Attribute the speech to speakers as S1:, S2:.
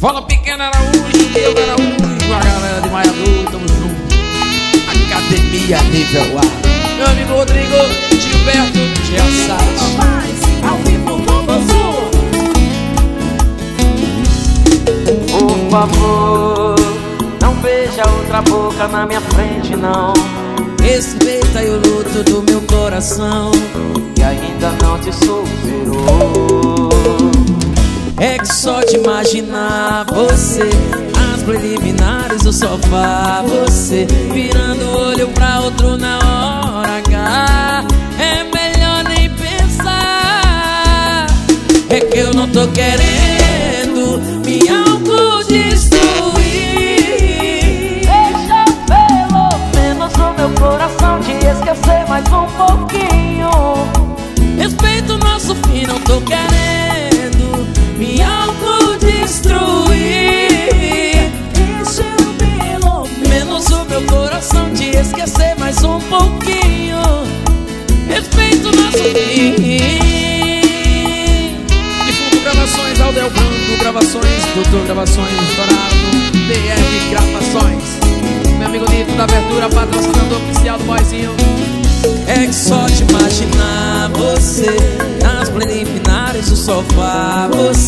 S1: Fala Pequeno Araújo, Diego Araújo, a galera de Maiadu, tamo junto. Academia Nível A. Meu amigo Rodrigo, Gilberto, Gersat.
S2: Ao vivo com você.
S3: Por favor, não beija outra boca na minha frente, não.
S2: Respeita o luto do meu coração,
S3: que ainda não te superou.
S2: é que só de imaginar você, as preliminares do sofá, você virando o olho pra outro na hora H, é melhor nem pensar. É que eu não tô querendo me autodestruir.
S3: Deixa pelo menos o meu coração te esquecer mais um pouquinho.
S2: Respeita o nosso fim, não tô querendo me autodestruir. Deixa eu pelo menos o meu coração te esquecer mais um pouquinho. Respeita o nosso fim.
S1: De fundo gravações, Aldel Branco gravações, Doutor Gravações, Dourado, DF Gravações. Meu amigo Nito da Abertura, patrocinador oficial do Boyzinho.
S2: É que só de imaginar você, nas preliminares do sofá, você